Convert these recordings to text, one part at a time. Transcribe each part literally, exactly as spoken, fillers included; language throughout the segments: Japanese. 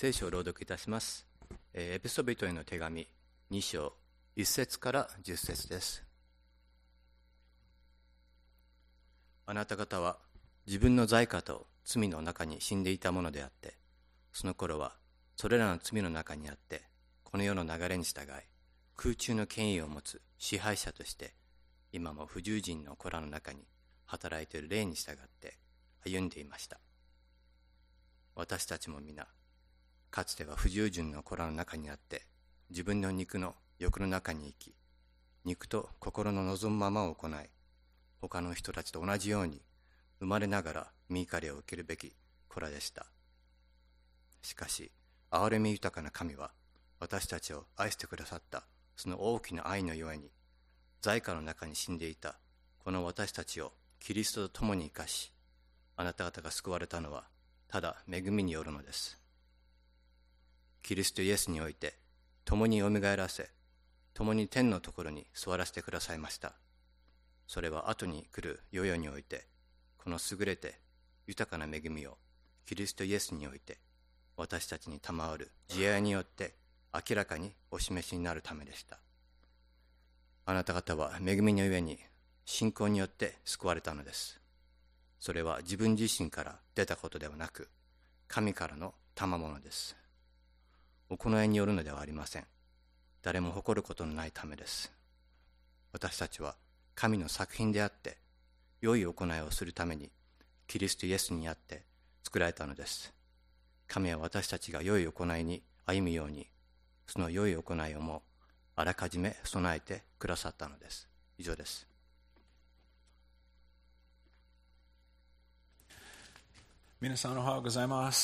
聖書を朗読いたします。エペソビトへの手紙に章いち節からじゅっ節です。あなた方は自分の罪過と罪の中に死んでいたものであって、その頃はそれらの罪の中にあって、この世の流れに従い、空中の権威を持つ支配者として、今も不従順の子らの中に働いている霊に従って歩んでいました。私たちも皆、かつては不従順の子らの中にあって、自分の肉の欲の中に生き、肉と心の望むままを行い、他の人たちと同じように生まれながら御怒りを受けるべき子らでした。しかし、憐れみ豊かな神は、私たちを愛してくださったその大きな愛のゆえに、罪過の中に死んでいたこの私たちをキリストと共に生かし、あなた方が救われたのはただ恵みによるのです。キリストイエスにおいて共によみがえらせ、共に天のところに座らせてくださいました。それは後に来る世々において、この優れて豊かな恵みをキリストイエスにおいて私たちに賜る慈愛によって明らかにお示しになるためでした。あなた方は恵みのゆえに信仰によって救われたのです。それは自分自身から出たことではなく、神からの賜物です。行いによるのではありません。誰も誇ることのないためです。私たちは神の作品であって、良い行いをするためにキリストイエスにあって作られたのです。神は私たちが良い行いに歩むように、その良い行いをもあらかじめ備えてくださったのです。以上です。 皆さんおはようございます。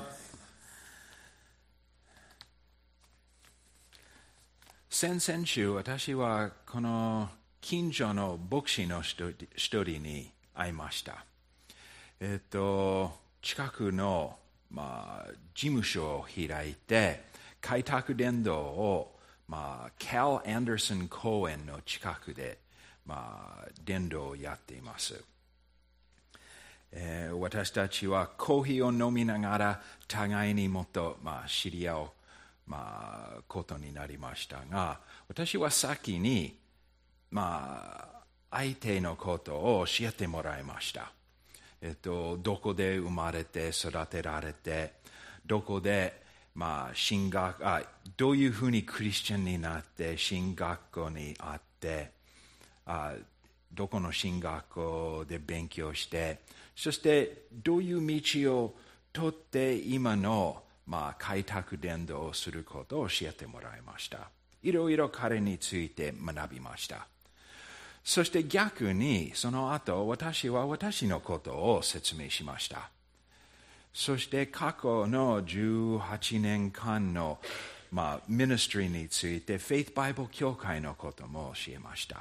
先々週、私はこの近所の牧師の一人に会いました。えっと、近くの、まあ、事務所を開いて、開拓伝道を、まあ、Cal Anderson公園の近くで、まあ、伝道をやっています。えー、私たちはコーヒーを飲みながら互いにもっと、まあ、知り合う、まあ、ことになりましたが、私は先に、まあ、相手のことを教えてもらいました。えっと、どこで生まれて育てられて、どこで、まあ、進学あどういうふうにクリスチャンになって進学校にあってあ、どこの進学校で勉強して、そしてどういう道を通って今の、まあ、開拓伝道をすることを教えてもらいました。いろいろ彼について学びました。そして逆にその後、私は私のことを説明しました。そして過去のじゅうはちねんかんの、まあ、ミニストリーについて、フェイスバイブル教会のことも教えました。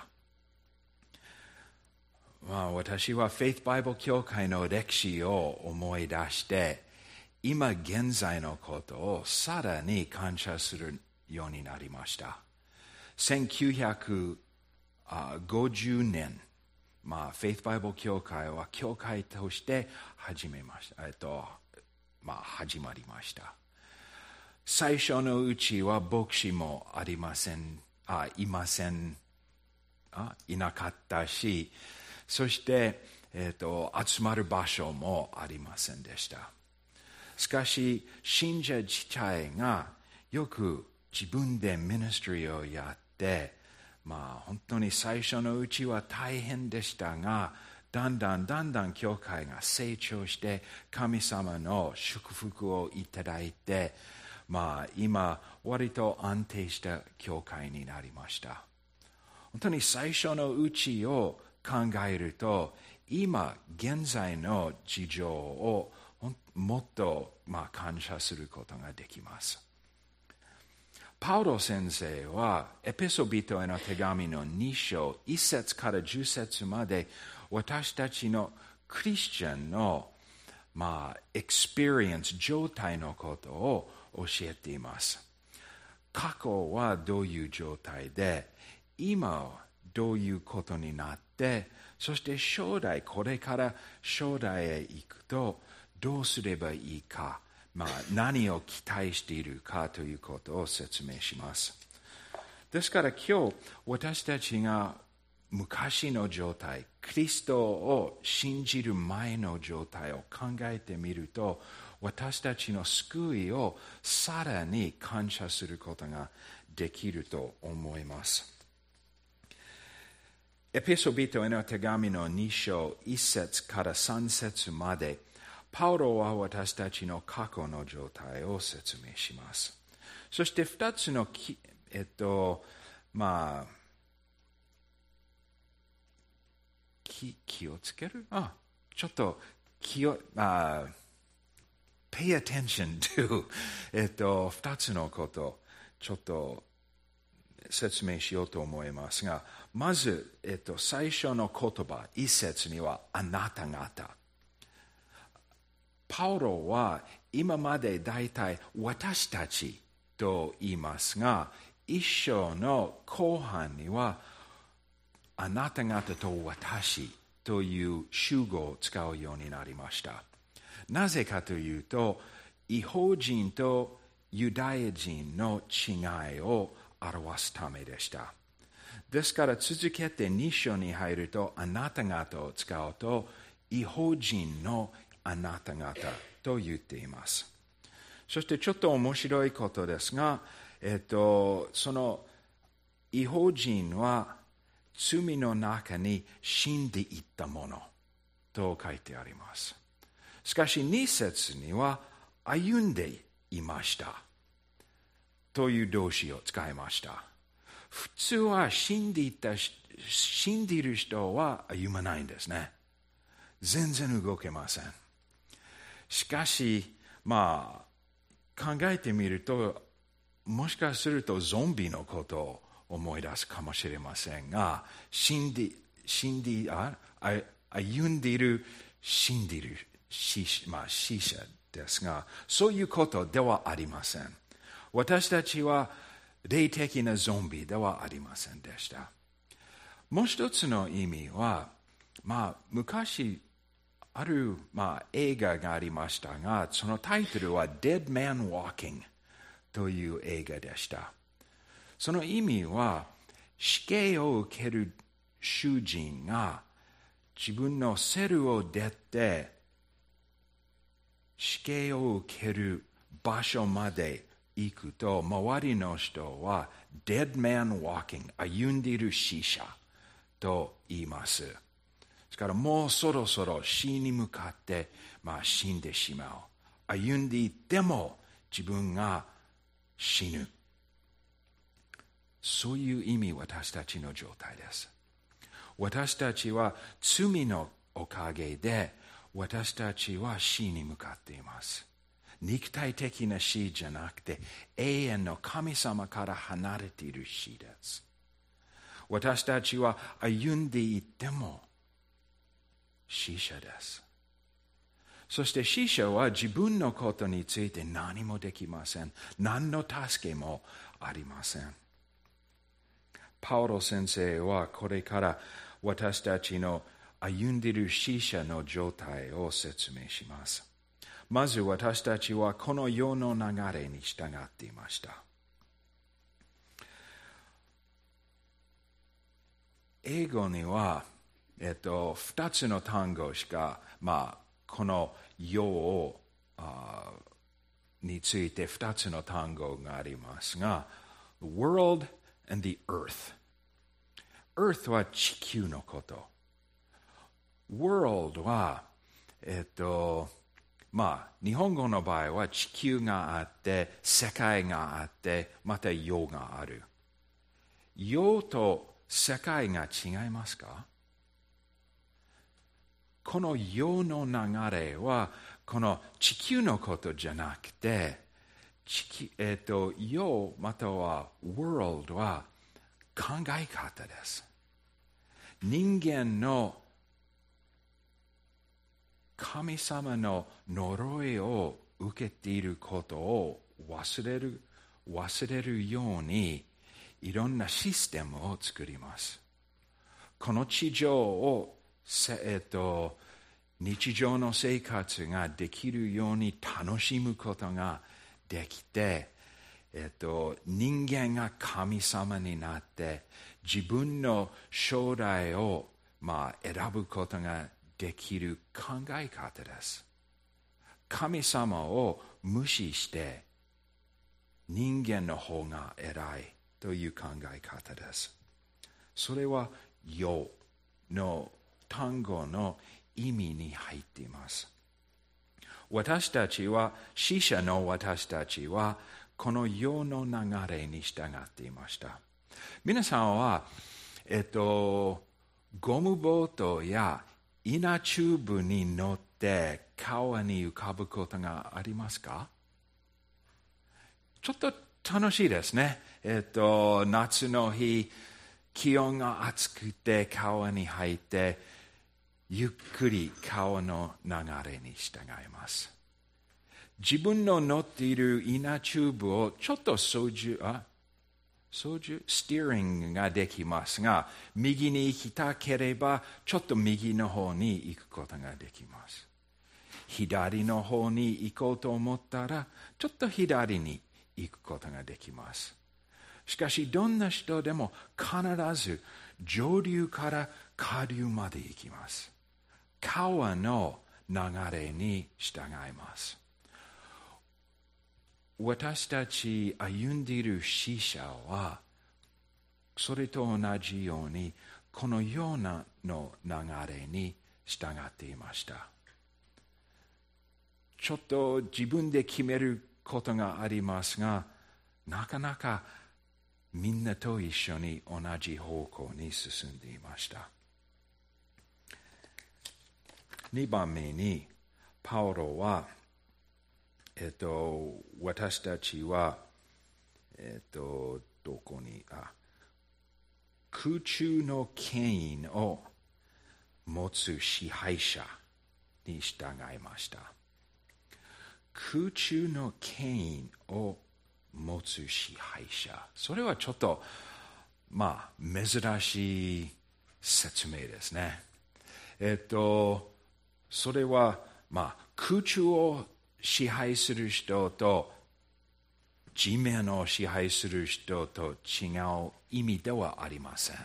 まあ、私はフェイスバイブル教会の歴史を思い出して、今現在のことをさらに感謝するようになりました。せんきゅうひゃくごじゅうねん、まあ、フェイスバイブル教会は教会として始めました。えっと、まあ、始まりました。最初のうちは牧師もありません、あ、いません、あ、いなかったし、そして、えっと、集まる場所もありませんでした。しかし、信者自体がよく自分でミニストリーをやって、まあ、本当に最初のうちは大変でしたが、だんだんだんだん教会が成長して、神様の祝福をいただいて、まあ、今、割と安定した教会になりました。本当に最初のうちを考えると、今、現在の事情をもっと、まあ、感謝することができます。パウロ先生はエペソビトへの手紙のに章いち節からじゅう節まで私たちのクリスチャンの、まあ、エクスペリエンス状態のことを教えています。過去はどういう状態で、今はどういうことになって、そして将来、これから将来へ行くとどうすればいいか、 まあ、何を期待しているかということを説明します。ですから今日私たちが昔の状態、キリストを信じる前の状態を考えてみると、私たちの救いをさらに感謝することができると思います。エペソビトへの手紙のに章いち節からさん節まで、パウロは私たちの過去の状態を説明します。そしてふたつのき、えっと、まあ、気、気をつけるあ、ちょっと気を、あ、pay attention to えっと、二つのこと、ちょっと説明しようと思いますが、まず、えっと、最初の言葉、一節には、あなた方。パウロは今まで大体私たちと言いますが、一章の後半には、あなた方と私という主語を使うようになりました。なぜかというと、異邦人とユダヤ人の違いを表すためでした。ですから続けてに章に入ると、あなた方を使うと、異邦人のあなた方と言っています。そしてちょっと面白いことですが、えっと、その異邦人は罪の中に死んでいったものと書いてあります。しかしに節には歩んでいましたという動詞を使いました。普通は死んでいた、死んでいる人は歩まないんですね。全然動けません。しかし、まあ、考えてみると、もしかするとゾンビのことを思い出すかもしれませんが、死んで、死んで、あ、歩んでいる、死んでいる、死、まあ、死者ですが、そういうことではありません。私たちは霊的なゾンビではありませんでした。もう一つの意味は、まあ、昔、ある、まあ、映画がありましたが、そのタイトルは Dead Man Walking という映画でした。その意味は、死刑を受ける囚人が自分のセルを出て、死刑を受ける場所まで行くと、周りの人は Dead Man Walking 歩んでいる死者と言います。ですからもうそろそろ死に向かって、まあ、死んでしまう。歩んでいっても自分が死ぬ。そういう意味、私たちの状態です。私たちは罪のおかげで、私たちは死に向かっています。肉体的な死じゃなくて、永遠の神様から離れている死です。私たちは歩んでいっても死者です。そして死者は自分のことについて何もできません。何の助けもありません。パウロ先生はこれから私たちの歩んでいる死者の状態を説明します。まず私たちはこの世の流れに従っていました。英語には、えっと、二つの単語しか、まあ、この世をあについて二つの単語がありますが、the world and the earth。earth は地球のこと。world は、えっと、まあ、日本語の場合は地球があって、世界があって、また世がある。世と世界が違いますか？この世の流れは、この地球のことじゃなくて、地球、えっと、世または world は考え方です。人間の神様の呪いを受けていることを忘れる、忘れるように、いろんなシステムを作ります。この地上を、えっと、 日常の生活ができるように楽しむことができて、えっと、人間が神様になって自分の将来を、まあ、選ぶことができる考え方です。神様を無視して人間の方が偉いという考え方です。それは世の単語の意味に入っています。私たちは、死者の私たちはこの世の流れに従っていました。皆さんは、えっと、ゴムボートや稲チューブに乗って川に浮かぶことがありますか？ちょっと楽しいですね。えっと、夏の日、気温が暑くて川に入って、ゆっくり川の流れに従います。自分の乗っている稲チューブをちょっと操縦、あ、操縦、スティーリングができますが、右に行きたければ、ちょっと右の方に行くことができます。左の方に行こうと思ったら、ちょっと左に行くことができます。しかし、どんな人でも必ず上流から下流まで行きます。川の流れに従います。私たち歩んでいる死者は、それと同じように、このようなの流れに従っていました。ちょっと自分で決めることがありますが、なかなかみんなと一緒に同じ方向に進んでいました。にばんめに、パウロは、えっと、私たちは、えっと、どこに、あ、空中の権威を持つ支配者に従いました。空中の権威を持つ支配者。それはちょっと、まあ、珍しい説明ですね。えっと、それは、まあ、空中を支配する人と地面を支配する人と違う意味ではありません。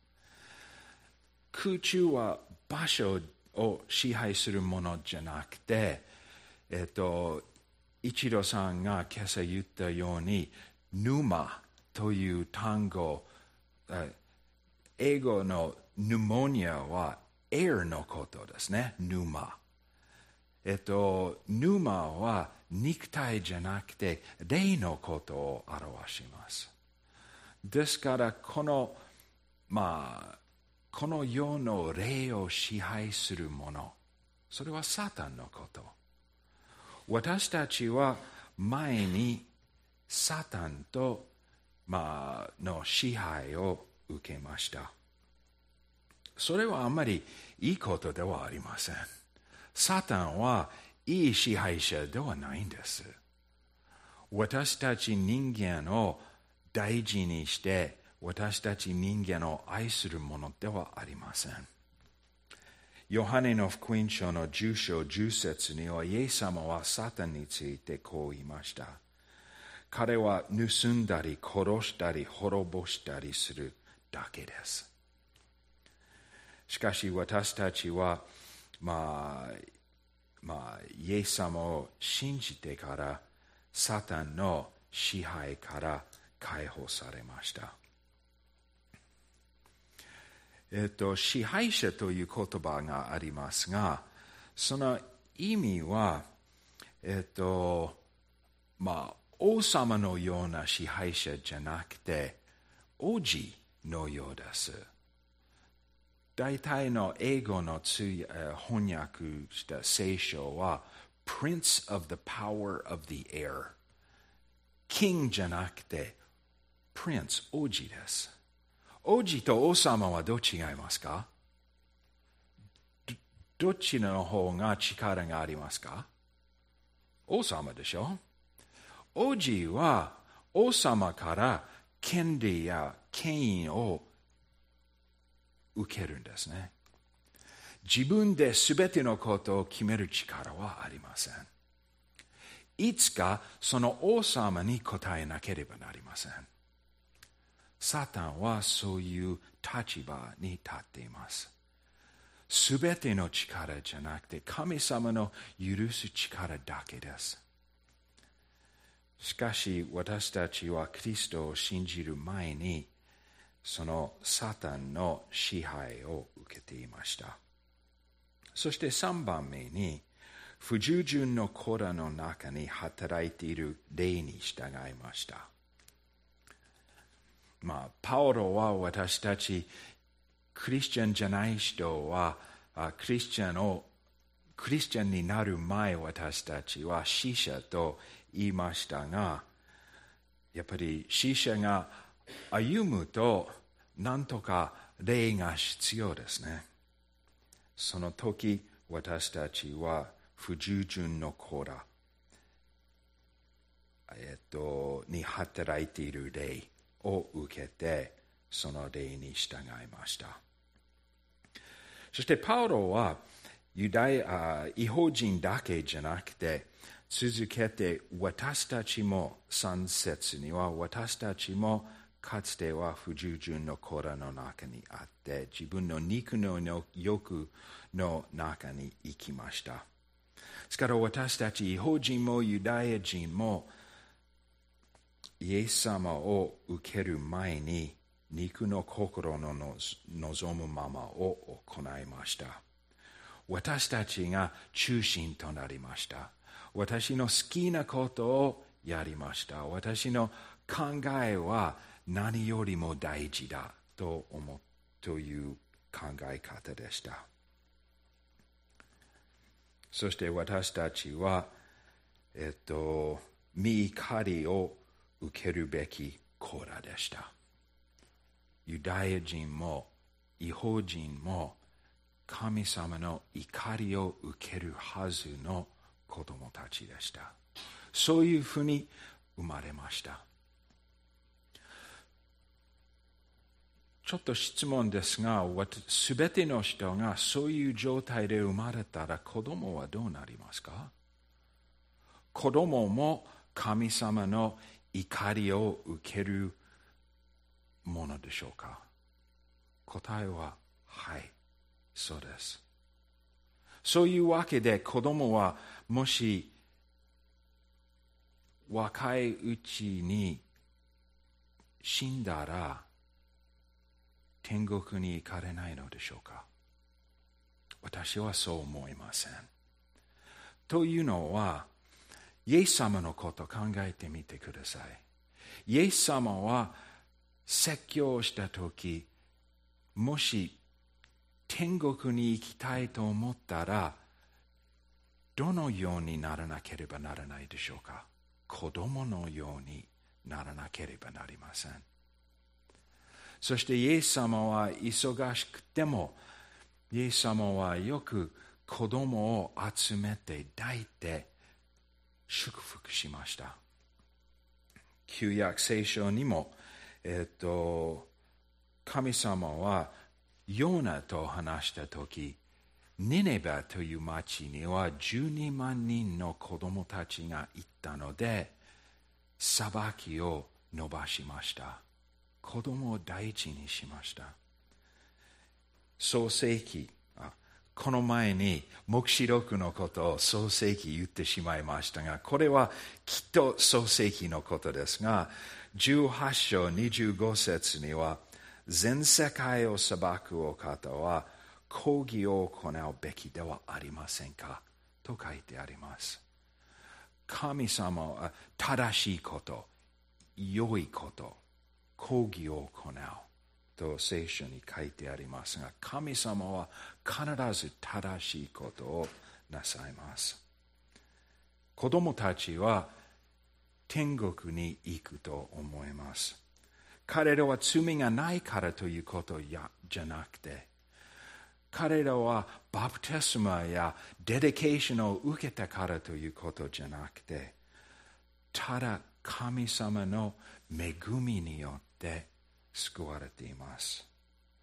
空中は場所を支配するものじゃなくて、えっと、一郎さんが今朝言ったように、沼という単語、英語のヌモニアはエアのことですね、沼。えっと、沼は肉体じゃなくて霊のことを表します。ですから、この、まあ、この世の霊を支配するもの、それはサタンのこと。私たちは前にサタンと、まあ、の支配を受けました。それはあんまりいいことではありません。サタンはいい支配者ではないんです。私たち人間を大事にして、私たち人間を愛するものではありません。ヨハネの福音書のじゅう章じゅう節には、イエス様はサタンについてこう言いました。彼は盗んだり殺したり滅ぼしたりするだけです。しかし私たちは、まあ、まあ、イエス様を信じてから、サタンの支配から解放されました。えっと、支配者という言葉がありますが、その意味は、えっと、まあ、王様のような支配者じゃなくて、王子のようです。大体の英語の翻訳した聖書は、Prince of the Power of the Air。King じゃなくて、Prince、王子です。王子と王様はどう違いますか？ ど, どっちの方が力がありますか？王様でしょ？王子は王様から権利や権威を受けるんですね。 自分で全てのことを決める力はありません。いつかその王様に答えなければなりません。サタンはそういう立場に立っています。すべての力じゃなくて神様の許す力だけです。しかし私たちはキリストを信じる前にそのサタンの支配を受けていました。そしてさんばんめに不従順の子らの中に働いている霊に従いました。まあ、パウロは私たちクリスチャンじゃない人はクリスチャンをクリスチャンになる前私たちは死者と言いましたが、やっぱり死者が歩むとなんとか霊が必要ですね。その時私たちは不従順の子ら、えっと、に働いている霊を受けてその霊に従いました。そしてパウロはユダヤ、異邦人だけじゃなくて続けて私たちもさん節には私たちもかつては不従順の子らの中にあって自分の肉の欲の中に生きました。ですから私たち異邦人もユダヤ人もイエス様を受ける前に肉の心の望むままを行いました。私たちが中心となりました。私の好きなことをやりました。私の考えは何よりも大事だと思うという考え方でした。そして私たちは、えっと、御怒りを受けるべき子らでした。ユダヤ人も異邦人も神様の怒りを受けるはずの子供たちでした。そういうふうに生まれました。ちょっと質問ですが、すべての人がそういう状態で生まれたら子供はどうなりますか？子供も神様の怒りを受けるものでしょうか？答えははい、そうです。そういうわけで子供はもし若いうちに死んだら天国に行かれないのでしょうか？私はそう思いません。というのは、イエス様のことを考えてみてください。イエス様は説教したとき、もし天国に行きたいと思ったら、どのようにならなければならないでしょうか？子供のようにならなければなりません。そしてイエス様は忙しくても、イエス様はよく子供を集めて抱いて祝福しました。旧約聖書にも、えっと、神様はヨナと話したとき、ニネベという町にはじゅうにまんにんの子供たちがいたので、裁きを伸ばしました。子供を大事にしました。創世記、この前に黙示録のことを創世記言ってしまいましたが、これはきっと創世記のことですが、じゅうはち章にじゅうご節には、全世界を裁くお方は公義を行うべきではありませんかと書いてあります。神様は正しいこと、良いこと、公義を行うと聖書に書いてありますが、神様は必ず正しいことをなさいます。子供たちは天国に行くと思います。彼らは罪がないからということやじゃなくて、彼らはバプテスマやデデケーションを受けたからということじゃなくて、ただ神様の恵みによって救われています。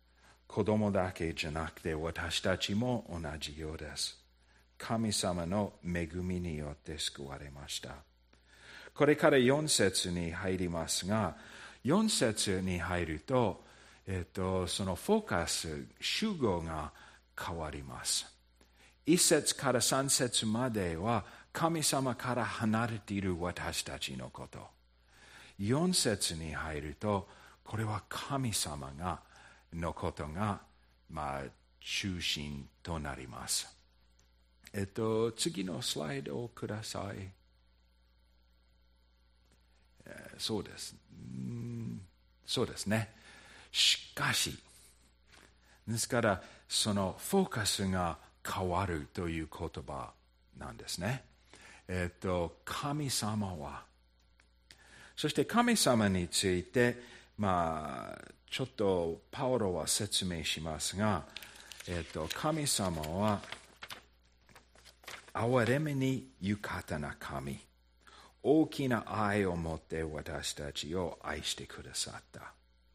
子供だけじゃなくて私たちも同じようです。神様の恵みによって救われました。これからよん節に入りますが、よん節に入ると、えっと、そのフォーカス、主語が変わります。いち節からさん節までは神様から離れている私たちのこと。よん節に入ると、これは神様がのことが、まあ、中心となります。えっと、次のスライドをください。えー、そうです。うんそうですね。しかし、ですから、そのフォーカスが変わるという言葉なんですね。えっと、神様は、そして神様について、まあ、ちょっとパウロは説明しますが、えっと、神様は、憐れみに豊かな神、大きな愛を持って私たちを愛してくださった。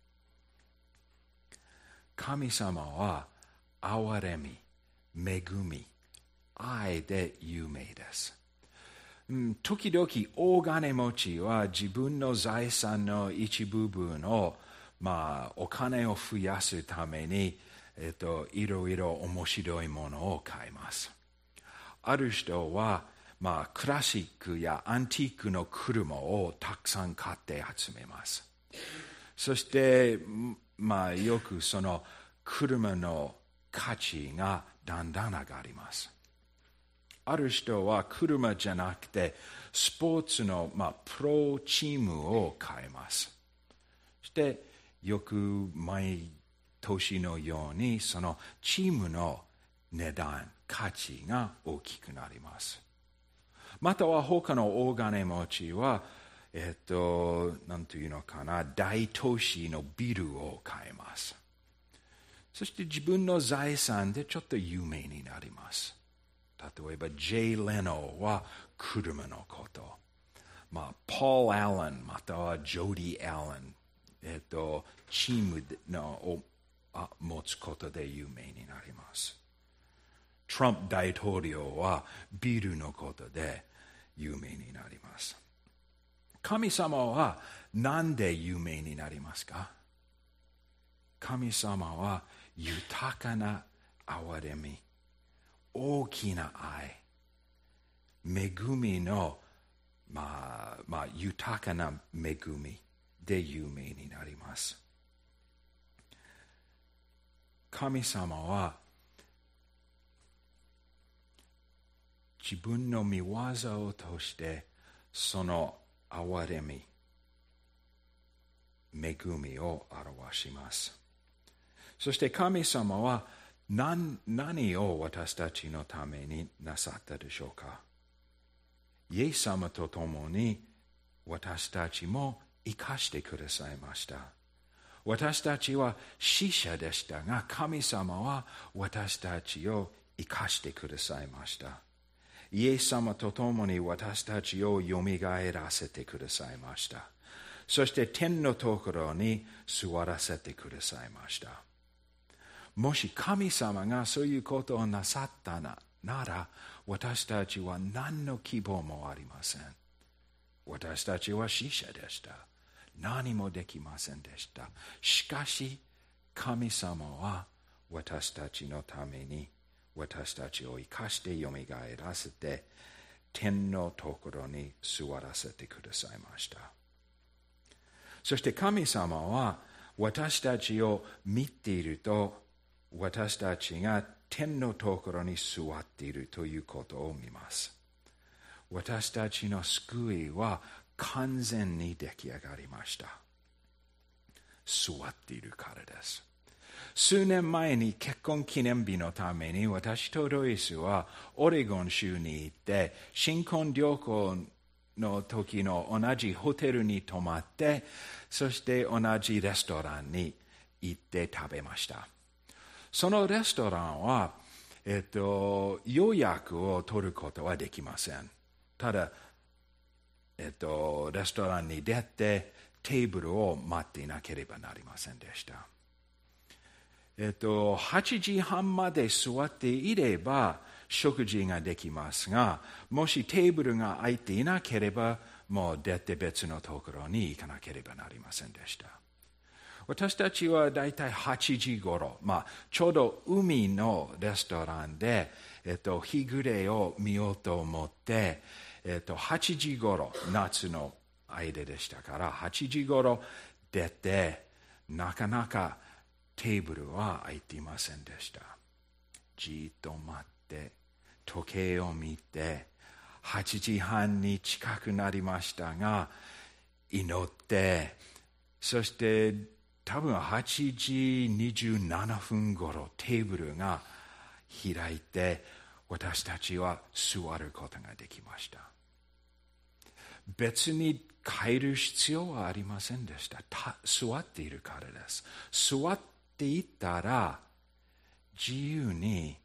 神様は憐れみ、恵み、愛で有名です。時々大金持ちは自分の財産の一部分を、まあ、お金を増やすために、えっと、いろいろ面白いものを買います。ある人は、まあ、クラシックやアンティークの車をたくさん買って集めます。そして、まあ、よくその車の価値がだんだん上がります。ある人は車じゃなくてスポーツの、まあ、プロチームを買います。そしてよく毎年のようにそのチームの値段、価値が大きくなります。または他の大金持ちは、えっと、なんというのかな、大都市のビルを買います。そして自分の財産でちょっと有名になります。例えば、ジェイ・レノは車のこと。まあ、ポール・アレン、またはジョディ・アレン、えっと、チームのを持つことで有名になります。トランプ大統領はビルのことで有名になります。神様は何で有名になりますか？神様は豊かな憐れみ、大きな愛、恵みの、まあ、まあ、豊かな恵みで有名になります。神様は自分の御業を通してその憐れみ、恵みを表します。そして神様は 何, 何を私たちのためになさったでしょうか？イエス様と共に私たちも生かしてくださいました。私たちは死者でしたが、神様は私たちを生かしてくださいました。イエス様と共に私たちをよみがえらせてくださいました。そして天のところに座らせてくださいました。もし神様がそういうことをなさったなら、私たちは何の希望もありません。私たちは死者でした。何もできませんでした。しかし、神様は私たちのために、私たちを生かしてよみがえらせて、天のところに座らせてくださいました。そして神様は私たちを見ていると、私たちが天のところに座っているということを見ます。私たちの救いは完全に出来上がりました。座っているからです。数年前に結婚記念日のために私とロイスはオレゴン州に行って新婚旅行の時の同じホテルに泊まって、そして同じレストランに行って食べました。そのレストランは、えっと、予約を取ることはできません。ただ、えっと、レストランに出てテーブルを待っていなければなりませんでした。 えっと、はちじはんまで座っていれば食事ができますが、もしテーブルが空いていなければ、もう出て別のところに行かなければなりませんでした。私たちはだいたいはちじごろ、まあ、ちょうど海のレストランで、えっと、日暮れを見ようと思って、えっと、はちじごろ、夏の間でしたから、はちじごろ出て、なかなかテーブルは空いていませんでした。じっと待って、時計を見て、はちじはんに近くなりましたが、祈って、そして多分はちじにじゅうななふんごろテーブルが開いて、私たちは座ることができました。別に帰る必要はありませんでした。座っているからです。座っていたら自由に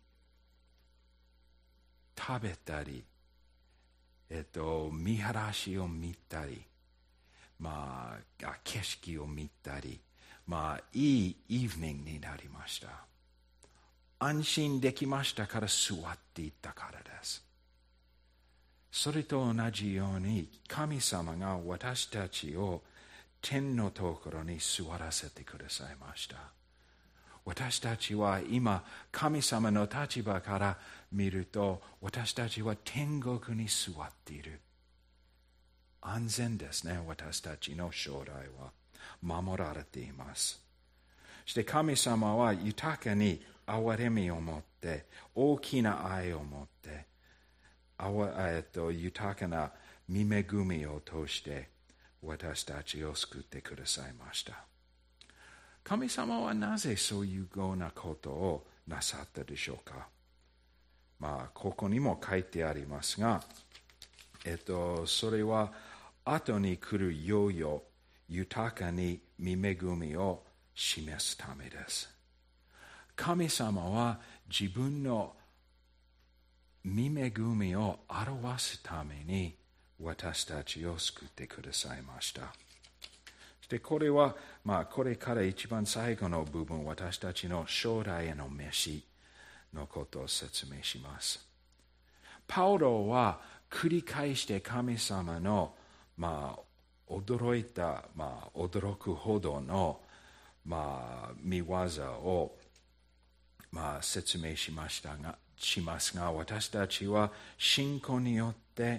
食べたり、えっと、見晴らしを見たり、まあ、景色を見たり、まあ、いいイーブニングになりました。安心できましたから座っていたからです。それと同じように、神様が私たちを天のところに座らせてくださいました。私たちは今、神様の立場から見ると、私たちは天国に座っている。安全ですね、私たちの将来は。守られています。そして神様は豊かに憐れみを持って、大きな愛を持って、えっと、豊かな見恵みを通して私たちを救ってくださいました。神様はなぜそういうようなことをなさったでしょうか。まあ、ここにも書いてありますが、えっと、それは後に来る世々豊かに見恵みを示すためです。神様は自分の見恵みを表すために私たちを救ってくださいました。そしてこれは、まあ、これから一番最後の部分、私たちの将来への飯のことを説明します。パウロは繰り返して神様の、まあ、驚いた、まあ、驚くほどの、まあ、見業を、まあ、説明しましたが、しますが、私たちは信仰によって、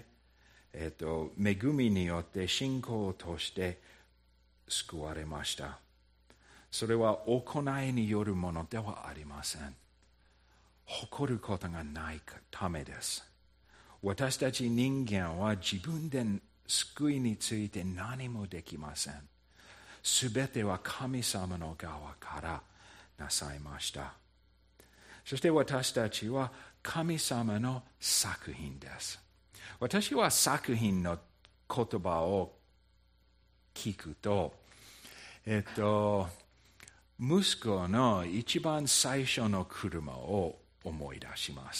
えっと、恵みによって信仰を通して救われました。それは行いによるものではありません。誇ることがないためです。私たち人間は自分で救いについて何もできません。すべては神様の側からなさいました。そして私たちは神様の作品です。私は作品の言葉を聞くと、えっと、息子の一番最初の車を思い出します。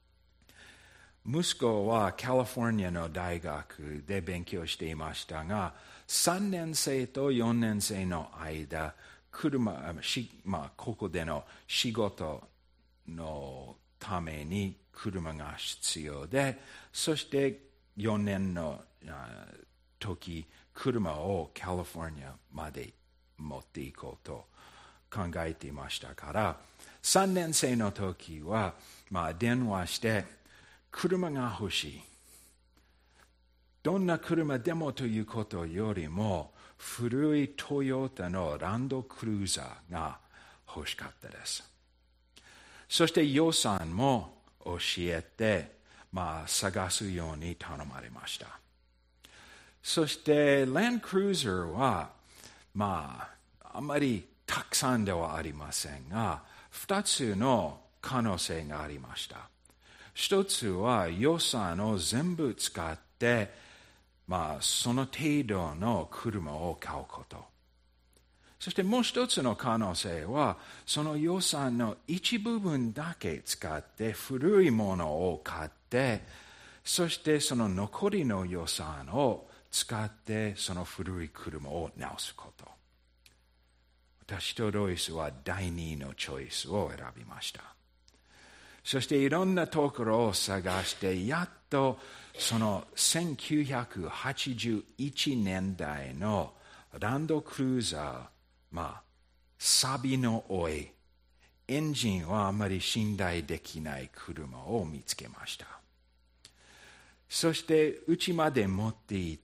息子はカリフォルニアの大学で勉強していましたが、さんねん生とよねん生の間、車、まあ、ここでの仕事のために車が必要で、そしてよねんの時、車をカリフォルニアまで持っていこうと考えていましたから、さんねん生の時は、まあ、電話して車が欲しい。どんな車でもということよりも、古いトヨタのランドクルーザーが欲しかったです。そして予算も教えて、まあ、探すように頼まれました。そして、ランドクルーザーは、まあ、あまりたくさんではありませんが、二つの可能性がありました。一つは予算を全部使って、まあ、その程度の車を買うこと。そしてもう一つの可能性は、その予算の一部分だけ使って古いものを買って、そしてその残りの予算を使ってその古い車を直すこと。 私とロイスは第二のチョイスを選びました。そしていろんなところを探して、やっとそのせんきゅうひゃくはちじゅういちねんだいのランドクルーザー、まあ、錆の多い、エンジンはあまり信頼できない車を見つけました。そして家まで持って行って、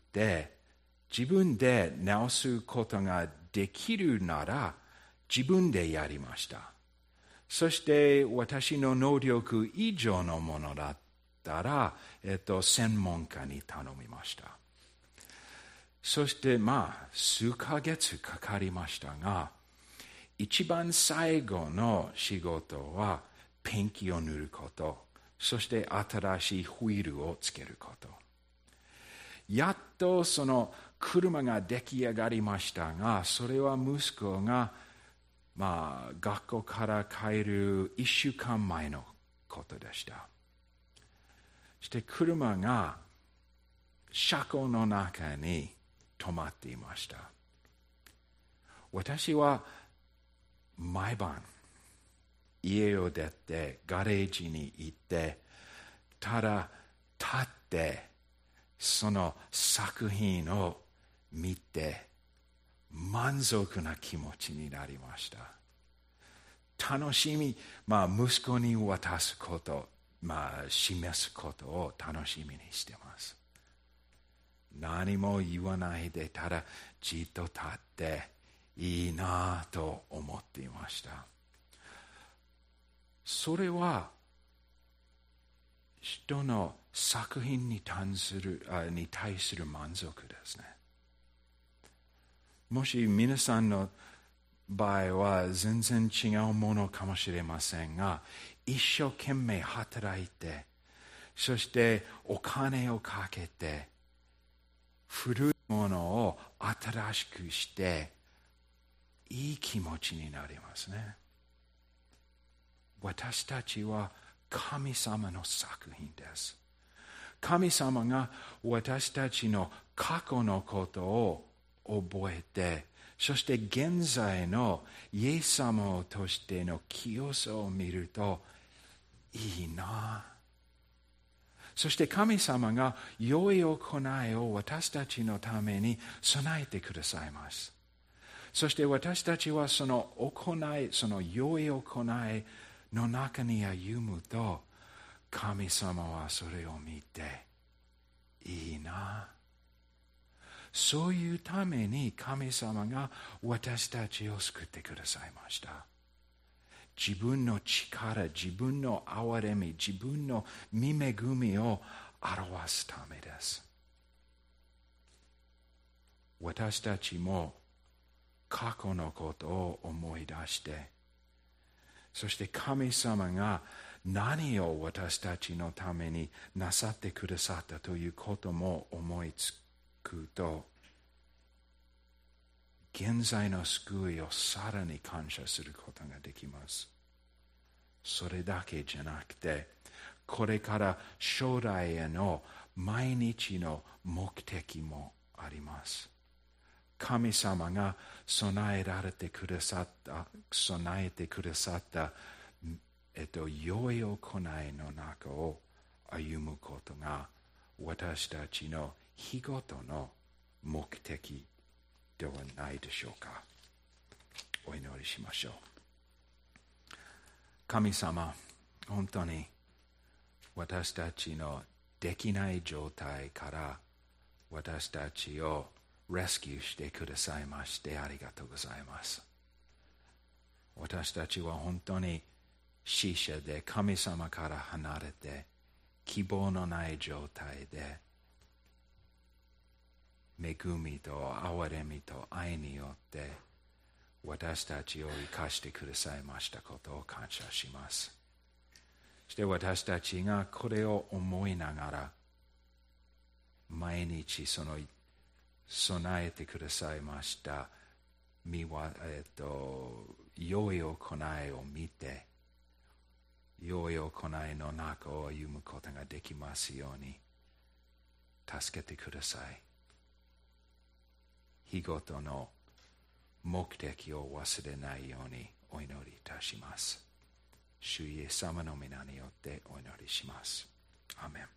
自分で直すことができるなら自分でやりました。そして私の能力以上のものだったら、えっと、専門家に頼みました。そしてまあ数ヶ月かかりましたが、一番最後の仕事はペンキを塗ること、そして新しいホイールをつけること。やっとその車が出来上がりましたが、それは息子がまあ学校から帰る一週間前のことでした。そして車が車庫の中に止まっていました。私は毎晩家を出てガレージに行って、ただ立ってその作品を見て満足な気持ちになりました。楽しみ、まあ息子に渡すこと、まあ示すことを楽しみにしています。何も言わないで、ただじっと立っていいなと思っていました。それは人の作品に対する、に対する満足ですね。もし皆さんの場合は全然違うものかもしれませんが、一生懸命働いて、そしてお金をかけて、古いものを新しくして、いい気持ちになりますね。私たちは神様の作品です。神様が私たちの過去のことを覚えて、そして現在のイエス様を通しての清さを見るといいな。そして神様が良い行いを私たちのために備えてくださいます。そして私たちはその行い、その良い行いの中に歩むと、神様はそれを見ていいな。そういうために神様が私たちを救ってくださいました。自分の力、自分の憐れみ、自分の見恵みを表すためです。私たちも過去のことを思い出して、そして神様が何を私たちのためになさってくださったということも思いつくと、現在の救いをさらに感謝することができます。それだけじゃなくて、これから将来への毎日の目的もあります。神様が備えられてくださった、備えてくださった、えっと、良い行いの中を歩むことが私たちの日ごとの目的ではないでしょうか。お祈りしましょう。神様、本当に私たちのできない状態から私たちをレスキューしてくださいましてありがとうございます。私たちは本当に死者で神様から離れて希望のない状態で、恵みと憐れみと愛によって私たちを生かしてくださいましたことを感謝します。そして私たちがこれを思いながら毎日その備えてくださいました見わ、えっと、良い行いを見て、良い行いの中を歩むことができますように助けてください。日ごとの目的を忘れないようにお祈りいたします。主イエス様の皆によってお祈りします。アーメン。